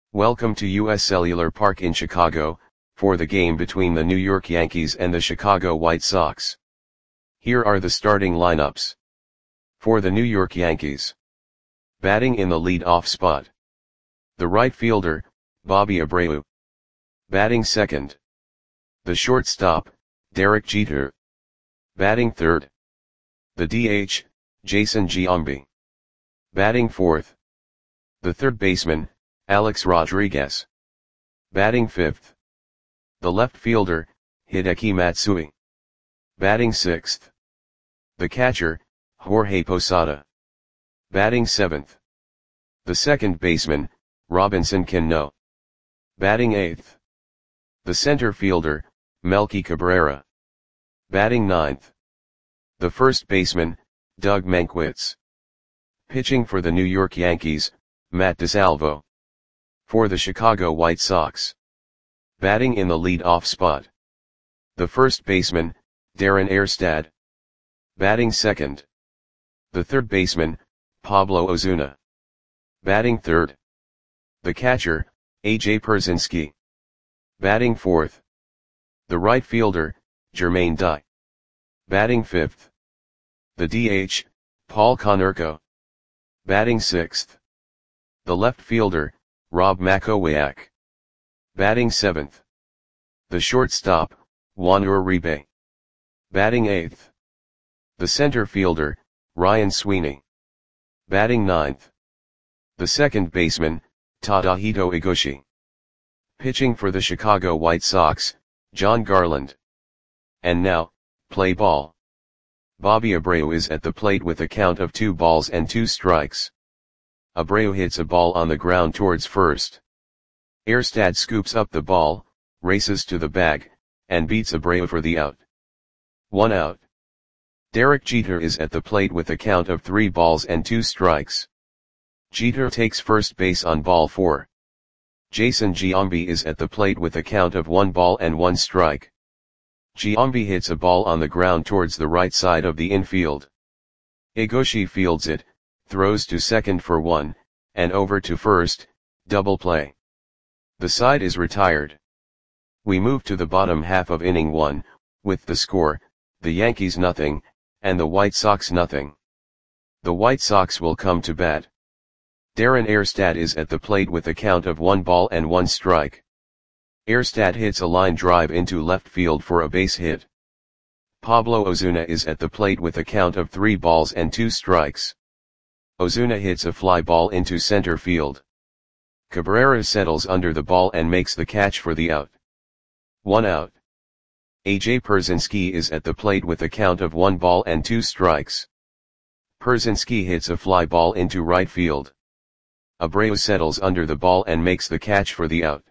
Welcome to US Cellular Park in Chicago, for the game between the New York Yankees and the Chicago White Sox. Here are the starting lineups. For the New York Yankees. Batting in the lead-off spot. The right fielder, Bobby Abreu. Batting second. The shortstop, Derek Jeter. Batting third. The DH, Jason Giambi. Batting fourth. The third baseman, Alex Rodriguez. Batting fifth. The left fielder, Hideki Matsui. Batting sixth. The catcher, Jorge Posada. Batting seventh. The second baseman, Robinson Cano. Batting eighth. The center fielder, Melky Cabrera. Batting ninth. The first baseman, Doug Mankiewicz. Pitching for the New York Yankees, Matt DeSalvo. For the Chicago White Sox. Batting in the lead-off spot. The first baseman, Darren Erstad. Batting second. The third baseman, Pablo Ozuna. Batting third. The catcher, A.J. Pierzynski. Batting fourth. The right fielder, Jermaine Dye. Batting fifth. The DH, Paul Konerko. Batting sixth. The left fielder, Rob Makowiak. Batting seventh. The shortstop, Juan Uribe. Batting eighth. The center fielder, Ryan Sweeney. Batting ninth. The second baseman, Tadahito Iguchi. Pitching for the Chicago White Sox, John Garland. And now, play ball. Bobby Abreu is at the plate with a count of 2 balls and 2 strikes. Abreu hits a ball on the ground towards first. Erstad scoops up the ball, races to the bag, and beats Abreu for the out. 1 out. Derek Jeter is at the plate with a count of 3 balls and 2 strikes. Jeter takes first base on ball 4. Jason Giambi is at the plate with a count of 1 ball and 1 strike. Giambi hits a ball on the ground towards the right side of the infield. Iguchi fields it, throws to second for 1, and over to first, double play. The side is retired. We move to the bottom half of inning 1, with the score, the Yankees nothing, and the White Sox nothing. The White Sox will come to bat. Darren Erstad is at the plate with a count of 1 ball and 1 strike. Erstad hits a line drive into left field for a base hit. Pablo Ozuna is at the plate with a count of 3 balls and 2 strikes. Ozuna hits a fly ball into center field. Cabrera settles under the ball and makes the catch for the out. 1 out. A.J. Pierzynski is at the plate with a count of 1 ball and 2 strikes. Pierzynski hits a fly ball into right field. Abreu settles under the ball and makes the catch for the out.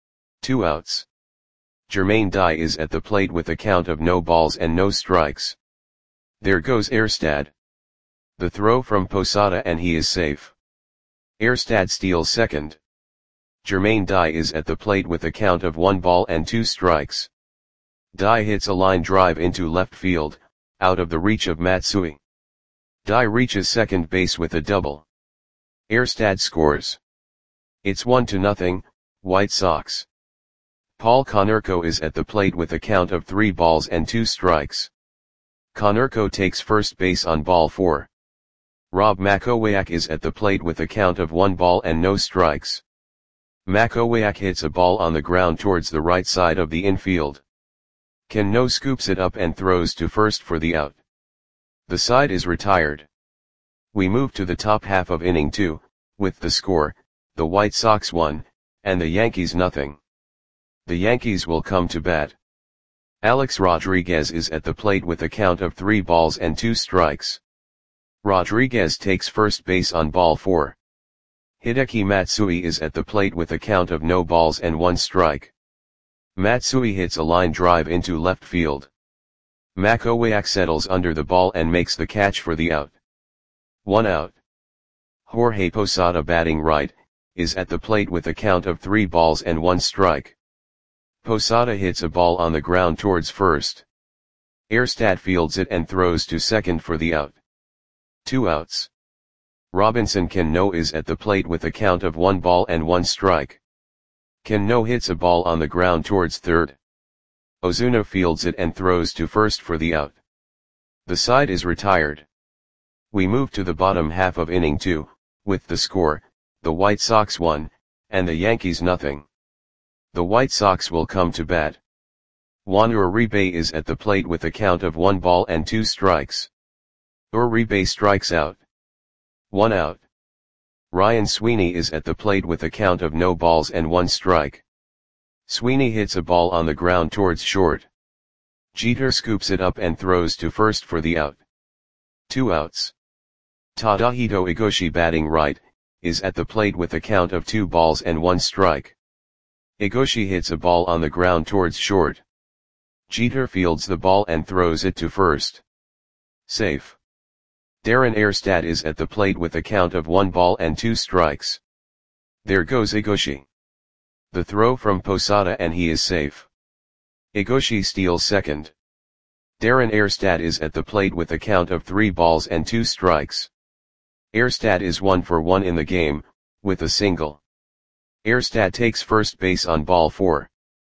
2 outs. Jermaine Dye is at the plate with a count of no balls and no strikes. There goes Erstad. The throw from Posada and he is safe. Erstad steals second. Jermaine Dye is at the plate with a count of 1 ball and 2 strikes. Dye hits a line drive into left field, out of the reach of Matsui. Dye reaches second base with a double. Erstad scores. It's 1-0, White Sox. Paul Konerko is at the plate with a count of 3 balls and 2 strikes. Konerko takes first base on ball 4. Rob Makowiak is at the plate with a count of 1 ball and no strikes. Makowiak hits a ball on the ground towards the right side of the infield. Cano scoops it up and throws to first for the out. The side is retired. We move to the top half of inning 2, with the score, the White Sox 1, and the Yankees nothing. The Yankees will come to bat. Alex Rodriguez is at the plate with a count of 3 balls and 2 strikes. Rodriguez takes first base on ball 4. Hideki Matsui is at the plate with a count of no balls and 1 strike. Matsui hits a line drive into left field. Makowiak settles under the ball and makes the catch for the out. 1 out. Jorge Posada, batting right, is at the plate with a count of 3 balls and 1 strike. Posada hits a ball on the ground towards first. Erstad fields it and throws to second for the out. 2 outs. Robinson Cano is at the plate with a count of 1 ball and 1 strike. Cano hits a ball on the ground towards third. Ozuna fields it and throws to first for the out. The side is retired. We move to the bottom half of inning 2, with the score, the White Sox 1, and the Yankees nothing. The White Sox will come to bat. Juan Uribe is at the plate with a count of 1 ball and 2 strikes. Uribe strikes out. 1 out. Ryan Sweeney is at the plate with a count of no balls and 1 strike. Sweeney hits a ball on the ground towards short. Jeter scoops it up and throws to first for the out. 2 outs. Tadahito Igoshi batting right, is at the plate with a count of 2 balls and 1 strike. Igoshi hits a ball on the ground towards short. Jeter fields the ball and throws it to first. Safe. Darren Erstad is at the plate with a count of 1 ball and 2 strikes. There goes Igoshi. The throw from Posada and he is safe. Igoshi steals second. Darren Erstad is at the plate with a count of 3 balls and 2 strikes. Erstad is 1 for 1 in the game, with a single. Erstad takes first base on ball 4.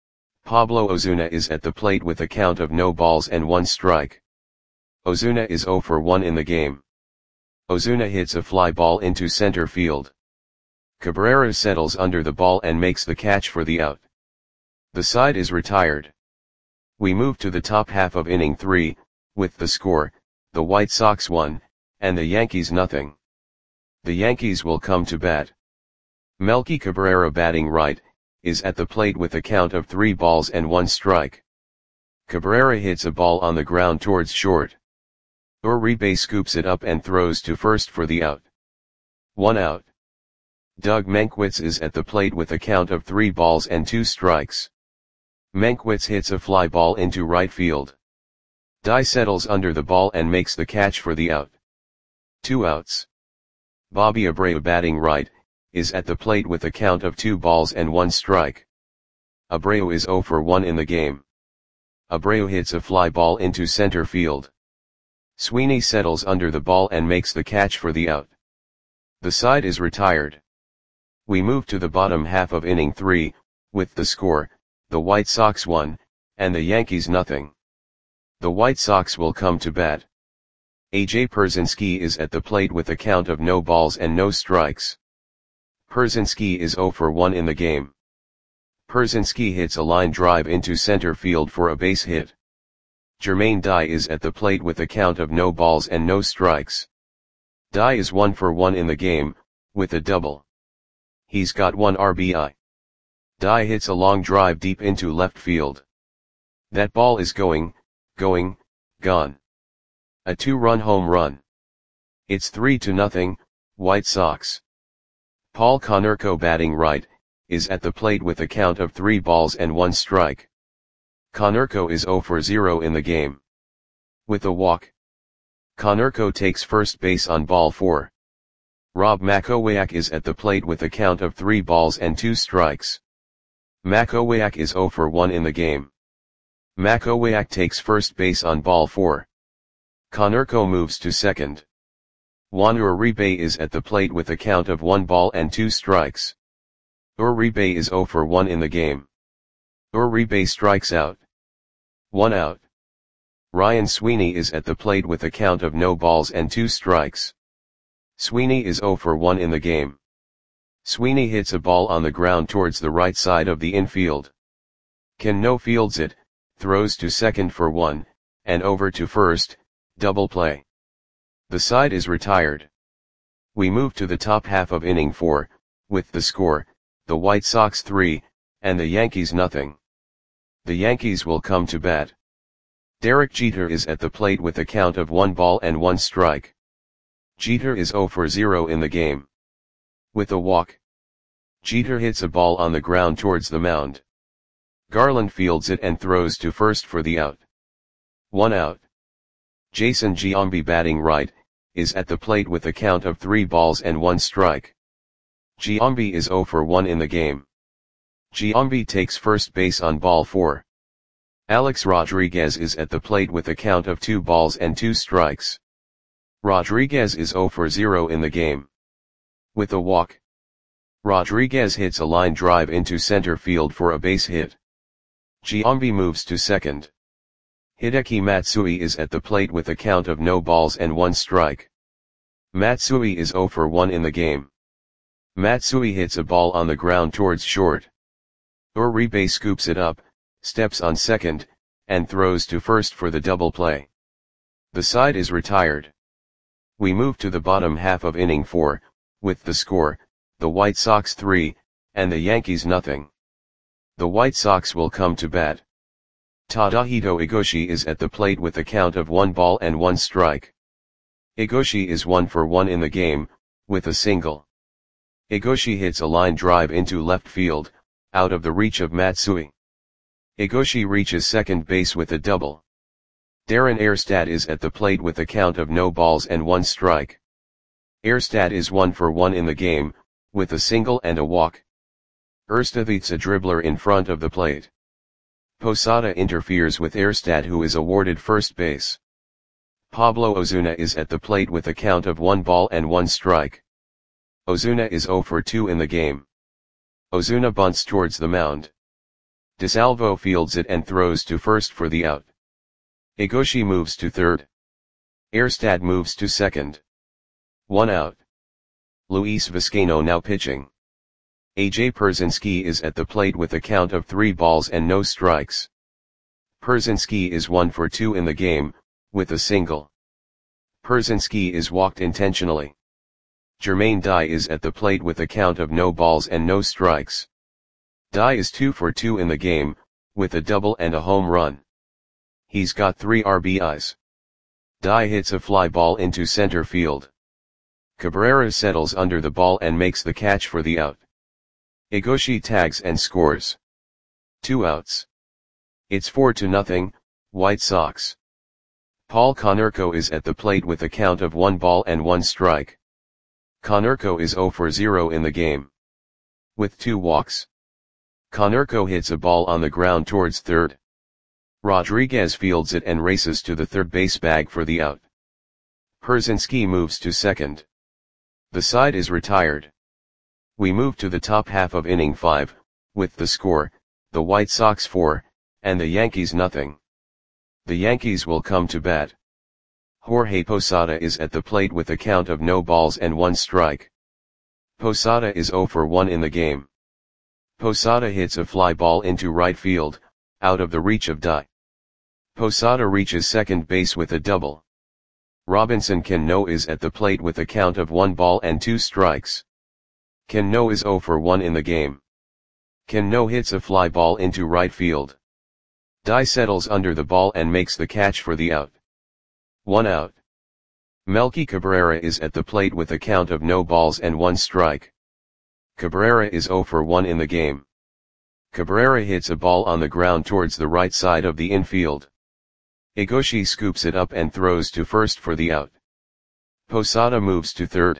Pablo Ozuna is at the plate with a count of no balls and 1 strike. Ozuna is 0 for 1 in the game. Ozuna hits a fly ball into center field. Cabrera settles under the ball and makes the catch for the out. The side is retired. We move to the top half of inning 3, with the score, the White Sox 1, and the Yankees nothing. The Yankees will come to bat. Melky Cabrera batting right, is at the plate with a count of 3 balls and 1 strike. Cabrera hits a ball on the ground towards short. Uribe scoops it up and throws to first for the out. 1 out. Doug Mankiewicz is at the plate with a count of 3 balls and 2 strikes. Mankiewicz hits a fly ball into right field. Dye settles under the ball and makes the catch for the out. 2 outs. Bobby Abreu batting right, is at the plate with a count of 2 balls and 1 strike. Abreu is 0 for 1 in the game. Abreu hits a fly ball into center field. Sweeney settles under the ball and makes the catch for the out. The side is retired. We move to the bottom half of inning 3, with the score, the White Sox 1, and the Yankees nothing. The White Sox will come to bat. A.J. Pierzynski is at the plate with a count of no balls and no strikes. Pierzynski is 0 for 1 in the game. Pierzynski hits a line drive into center field for a base hit. Jermaine Dye is at the plate with a count of no balls and no strikes. Dye is 1 for 1 in the game, with a double. He's got 1 RBI. Dye hits a long drive deep into left field. That ball is going, gone. A 2-run home run. It's 3-0, White Sox. Paul Konerko batting right, is at the plate with a count of 3 balls and 1 strike. Konerko is 0 for 0 in the game. With a walk. Konerko takes first base on ball 4. Rob Makowiak is at the plate with a count of 3 balls and 2 strikes. Makowiak is 0 for 1 in the game. Makowiak takes first base on ball 4. Konerko moves to second. Juan Uribe is at the plate with a count of 1 ball and 2 strikes. Uribe is 0 for 1 in the game. Uribe strikes out. 1 out. Ryan Sweeney is at the plate with a count of no balls and 2 strikes. Sweeney is 0 for 1 in the game. Sweeney hits a ball on the ground towards the right side of the infield. Cano fields it, throws to second for 1, and over to first, double play. The side is retired. We move to the top half of inning 4, with the score, the White Sox 3, and the Yankees nothing. The Yankees will come to bat. Derek Jeter is at the plate with a count of 1 ball and 1 strike. Jeter is 0 for 0 in the game. With a walk. Jeter hits a ball on the ground towards the mound. Garland fields it and throws to first for the out. 1 out. Jason Giambi batting right, is at the plate with a count of 3 balls and 1 strike. Giambi is 0 for 1 in the game. Giambi takes first base on ball 4. Alex Rodriguez is at the plate with a count of 2 balls and 2 strikes. Rodriguez is 0 for 0 in the game. With a walk. Rodriguez hits a line drive into center field for a base hit. Giambi moves to second. Hideki Matsui is at the plate with a count of no balls and 1 strike. Matsui is 0 for 1 in the game. Matsui hits a ball on the ground towards short. Uribe scoops it up, steps on second, and throws to first for the double play. The side is retired. We move to the bottom half of inning 4, with the score, the White Sox 3, and the Yankees nothing. The White Sox will come to bat. Tadahito Igoshi is at the plate with a count of 1 ball and 1 strike. Igoshi is 1 for 1 in the game, with a single. Igoshi hits a line drive into left field, out of the reach of Matsui. Igoshi reaches second base with a double. Darren Erstad is at the plate with a count of no balls and 1 strike. Erstad is 1 for 1 in the game, with a single and a walk. Erstad hits a dribbler in front of the plate. Posada interferes with Erstad, who is awarded first base. Pablo Ozuna is at the plate with a count of 1 ball and 1 strike. Ozuna is 0 for 2 in the game. Ozuna bunts towards the mound. DeSalvo fields it and throws to first for the out. Igoshi moves to third. Erstad moves to second. 1 out. Luis Vizcaino now pitching. AJ Pierzynski is at the plate with a count of 3 balls and no strikes. Pierzynski is 1 for 2 in the game, with a single. Pierzynski is walked intentionally. Jermaine Dye is at the plate with a count of no balls and no strikes. Dye is 2 for 2 in the game, with a double and a home run. He's got 3 RBIs. Dye hits a fly ball into center field. Cabrera settles under the ball and makes the catch for the out. Igoshi tags and scores. 2 outs. It's 4-0, White Sox. Paul Konerko is at the plate with a count of 1 ball and 1 strike. Konerko is 0 for 0 in the game. With 2 walks. Konerko hits a ball on the ground towards third. Rodriguez fields it and races to the third base bag for the out. Pierzynski moves to second. The side is retired. We move to the top half of inning 5, with the score, the White Sox 4, and the Yankees nothing. The Yankees will come to bat. Jorge Posada is at the plate with a count of no balls and 1 strike. Posada is 0 for 1 in the game. Posada hits a fly ball into right field, out of the reach of Dye. Posada reaches second base with a double. Robinson Cano is at the plate with a count of 1 ball and 2 strikes. Cano is 0 for 1 in the game. Cano hits a fly ball into right field. Dye settles under the ball and makes the catch for the out. 1 out. Melky Cabrera is at the plate with a count of no balls and 1 strike. Cabrera is 0 for 1 in the game. Cabrera hits a ball on the ground towards the right side of the infield. Igoshi scoops it up and throws to first for the out. Posada moves to third.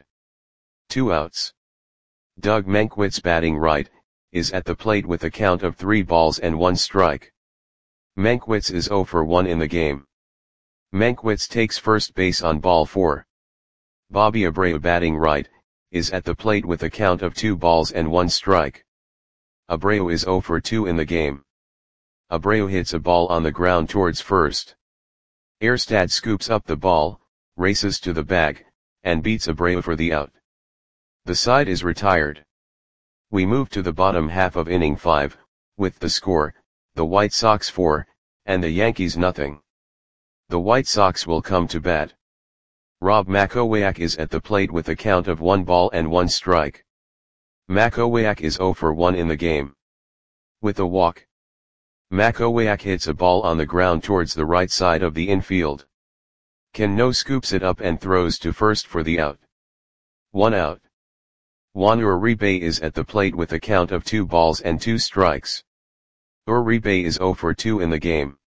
2 outs. Doug Mankiewicz, batting right, is at the plate with a count of 3 balls and 1 strike. Mankiewicz is 0 for 1 in the game. Mankiewicz takes first base on ball 4. Bobby Abreu, batting right, is at the plate with a count of 2 balls and 1 strike. Abreu is 0 for 2 in the game. Abreu hits a ball on the ground towards first. Erstad scoops up the ball, races to the bag, and beats Abreu for the out. The side is retired. We move to the bottom half of inning 5, with the score, the White Sox 4, and the Yankees nothing. The White Sox will come to bat. Rob Makowiak is at the plate with a count of 1 ball and 1 strike. Makowiak is 0 for 1 in the game. With a walk. Makowiak hits a ball on the ground towards the right side of the infield. Cano scoops it up and throws to first for the out. 1 out. Juan Uribe is at the plate with a count of 2 balls and 2 strikes. Uribe is 0 for 2 in the game.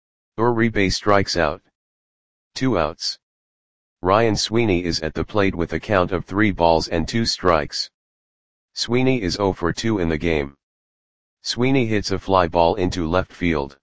Uribe strikes out. 2 outs. Ryan Sweeney is at the plate with a count of 3 balls and 2 strikes. Sweeney is 0 for 2 in the game. Sweeney hits a fly ball into left field.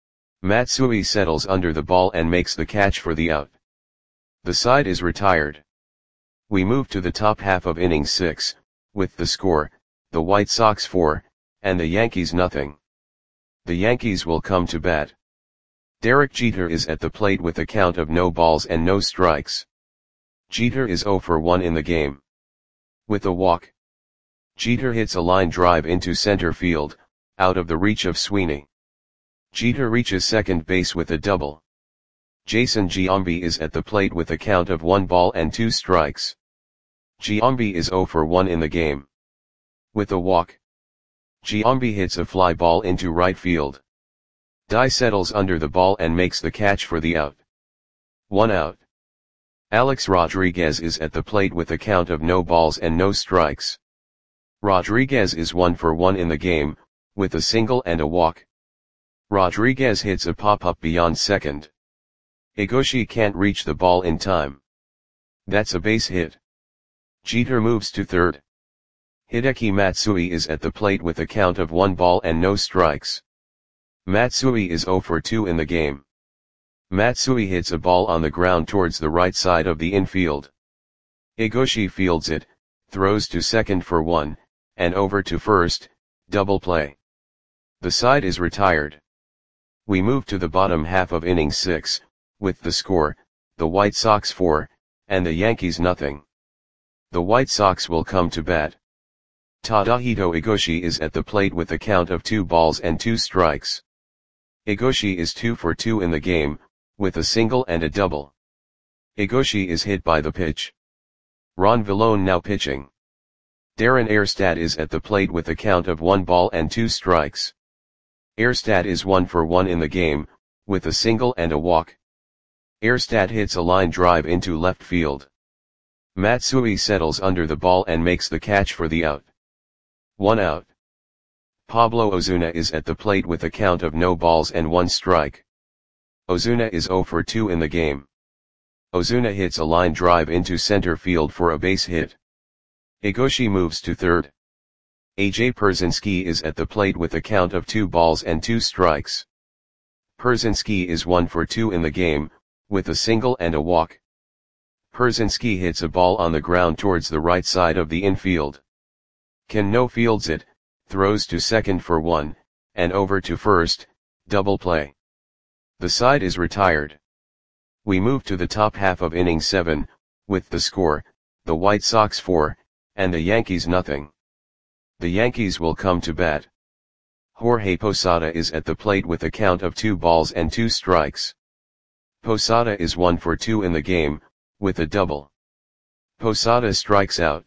Matsui settles under the ball and makes the catch for the out. The side is retired. We move to the top half of inning 6, with the score, the White Sox 4, and the Yankees nothing. The Yankees will come to bat. Derek Jeter is at the plate with a count of no balls and no strikes. Jeter is 0 for 1 in the game. With a walk. Jeter hits a line drive into center field, out of the reach of Sweeney. Jeter reaches second base with a double. Jason Giambi is at the plate with a count of 1 ball and 2 strikes. Giambi is 0 for 1 in the game. With a walk. Giambi hits a fly ball into right field. Dye settles under the ball and makes the catch for the out. 1 out. Alex Rodriguez is at the plate with a count of no balls and no strikes. Rodriguez is 1 for 1 in the game, with a single and a walk. Rodriguez hits a pop-up beyond second. Higoshi can't reach the ball in time. That's a base hit. Jeter moves to third. Hideki Matsui is at the plate with a count of 1 ball and no strikes. Matsui is 0 for 2 in the game. Matsui hits a ball on the ground towards the right side of the infield. Higoshi fields it, throws to second for 1, and over to first, double play. The side is retired. We move to the bottom half of inning 6, with the score, the White Sox 4, and the Yankees nothing. The White Sox will come to bat. Tadahito Higoshi is at the plate with a count of 2 balls and 2 strikes. Higoshi is 2 for 2 in the game, with a single and a double. Higoshi is hit by the pitch. Ron Villone now pitching. Darren Erstad is at the plate with a count of 1 ball and 2 strikes. Erstad is 1 for 1 in the game, with a single and a walk. Erstad hits a line drive into left field. Matsui settles under the ball and makes the catch for the out. 1 out. Pablo Ozuna is at the plate with a count of no balls and 1 strike. Ozuna is 0 for 2 in the game. Ozuna hits a line drive into center field for a base hit. Higoshi moves to third. AJ Pierzynski is at the plate with a count of 2 balls and 2 strikes. Pierzynski is 1 for 2 in the game, with a single and a walk. Pierzynski hits a ball on the ground towards the right side of the infield. Cano fields it, throws to second for 1, and over to first, double play. The side is retired. We move to the top half of inning 7, with the score, the White Sox 4, and the Yankees nothing. The Yankees will come to bat. Jorge Posada is at the plate with a count of 2 balls and 2 strikes. Posada is 1 for 2 in the game, with a double. Posada strikes out.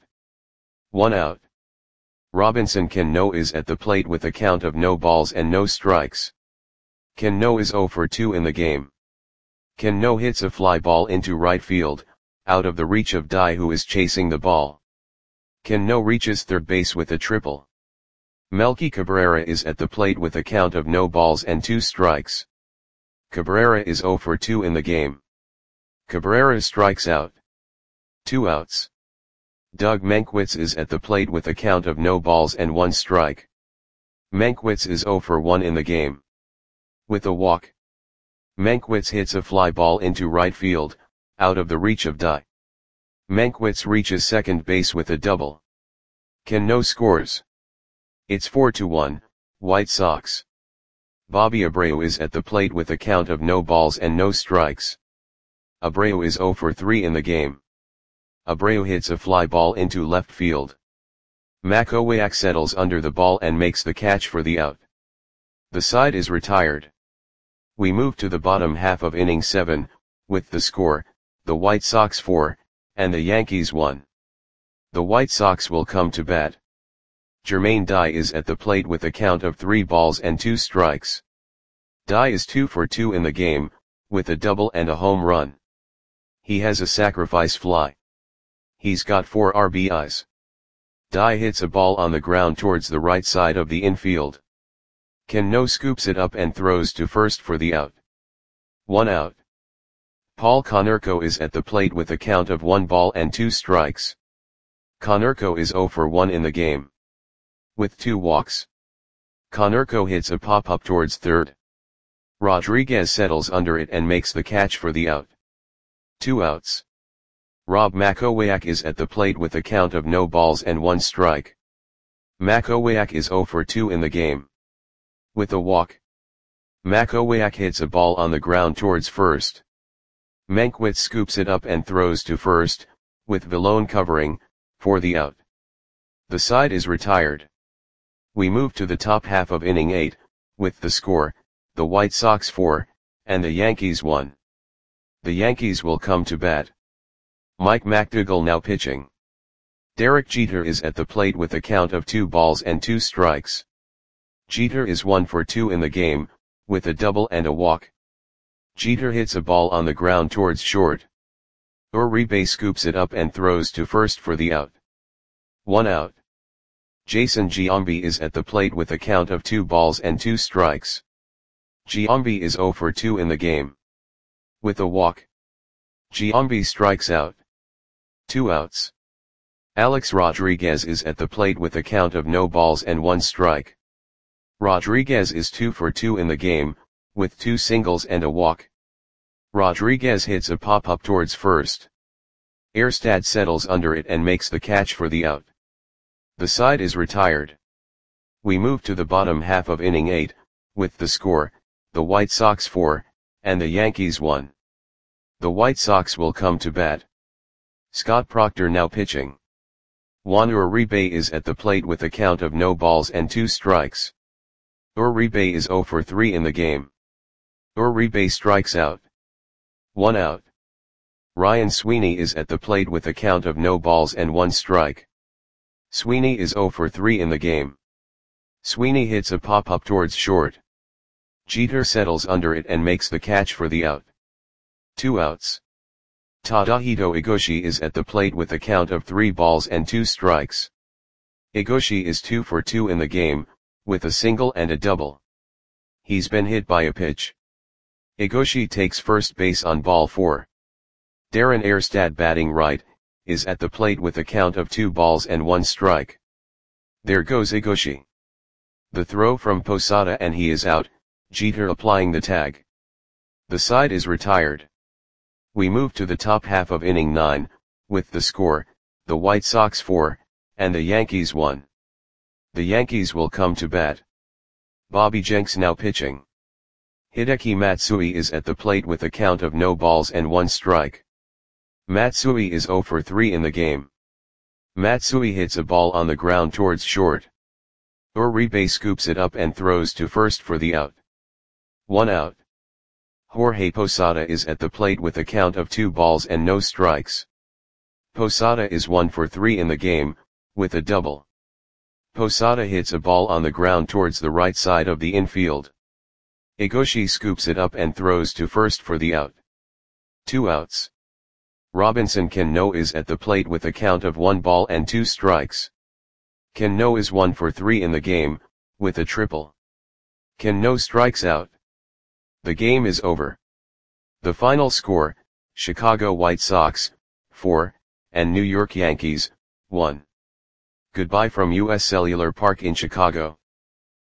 1 out. Robinson Cano is at the plate with a count of no balls and no strikes. Cano is 0 for 2 in the game. Cano hits a fly ball into right field, out of the reach of Dye who is chasing the ball. Cano reaches third base with a triple. Melky Cabrera is at the plate with a count of no balls and 2 strikes. Cabrera is 0 for 2 in the game. Cabrera strikes out. 2 outs. Doug Mankiewicz is at the plate with a count of no balls and 1 strike. Mankiewicz is 0 for 1 in the game. With a walk. Mankiewicz hits a fly ball into right field, out of the reach of Dye. Mankiewicz reaches second base with a double. Cano scores. It's 4-1, White Sox. Bobby Abreu is at the plate with a count of no balls and no strikes. Abreu is 0 for 3 in the game. Abreu hits a fly ball into left field. Makowiak settles under the ball and makes the catch for the out. The side is retired. We move to the bottom half of inning 7, with the score, the White Sox 4, and the Yankees 1. The White Sox will come to bat. Jermaine Dye is at the plate with a count of 3 balls and 2 strikes. Dye is 2 for 2 in the game, with a double and a home run. He has a sacrifice fly. He's got 4 RBIs. Dye hits a ball on the ground towards the right side of the infield. Cano scoops it up and throws to first for the out. 1 out. Paul Konerko is at the plate with a count of 1 ball and 2 strikes. Konerko is 0 for 1 in the game. With 2 walks. Konerko hits a pop-up towards third. Rodriguez settles under it and makes the catch for the out. 2 outs. Rob Makowiak is at the plate with a count of no balls and 1 strike. Makowiak is 0 for 2 in the game. With a walk, Makowiak hits a ball on the ground towards first. Mankiewicz scoops it up and throws to first, with Vallone covering, for the out. The side is retired. We move to the top half of inning 8, with the score, the White Sox 4, and the Yankees 1. The Yankees will come to bat. Mike McDougall now pitching. Derek Jeter is at the plate with a count of 2 balls and 2 strikes. Jeter is 1 for 2 in the game, with a double and a walk. Jeter hits a ball on the ground towards short. Uribe scoops it up and throws to first for the out. 1 out. Jason Giambi is at the plate with a count of 2 balls and 2 strikes. Giambi is 0 for 2 in the game. With a walk, Giambi strikes out. 2 outs. Alex Rodriguez is at the plate with a count of no balls and 1 strike. Rodriguez is 2 for 2 in the game, with 2 singles and a walk. Rodriguez hits a pop-up towards first. Erstad settles under it and makes the catch for the out. The side is retired. We move to the bottom half of inning 8, with the score, the White Sox 4, and the Yankees 1. The White Sox will come to bat. Scott Proctor now pitching. Juan Uribe is at the plate with a count of no balls and 2 strikes. Uribe is 0 for 3 in the game. Uribe strikes out. 1 out. Ryan Sweeney is at the plate with a count of no balls and 1 strike. Sweeney is 0 for 3 in the game. Sweeney hits a pop-up towards short. Jeter settles under it and makes the catch for the out. 2 outs. Tadahito Igoshi is at the plate with a count of 3 balls and 2 strikes. Igoshi is 2 for 2 in the game, with a single and a double. He's been hit by a pitch. Igoshi takes first base on ball 4. Darren Erstad batting right, is at the plate with a count of 2 balls and 1 strike. There goes Igoshi. The throw from Posada and he is out, Jeter applying the tag. The side is retired. We move to the top half of inning 9, with the score, the White Sox 4, and the Yankees 1. The Yankees will come to bat. Bobby Jenks now pitching. Hideki Matsui is at the plate with a count of no balls and 1 strike. Matsui is 0 for 3 in the game. Matsui hits a ball on the ground towards short. Uribe scoops it up and throws to first for the out. 1 out. Jorge Posada is at the plate with a count of 2 balls and no strikes. Posada is 1 for 3 in the game, with a double. Posada hits a ball on the ground towards the right side of the infield. Igoshi scoops it up and throws to first for the out. 2 outs. Robinson Cano is at the plate with a count of 1 ball and 2 strikes. Cano is 1 for 3 in the game, with a triple. Cano strikes out. The game is over. The final score, Chicago White Sox, 4, and New York Yankees, 1. Goodbye from US Cellular Park in Chicago.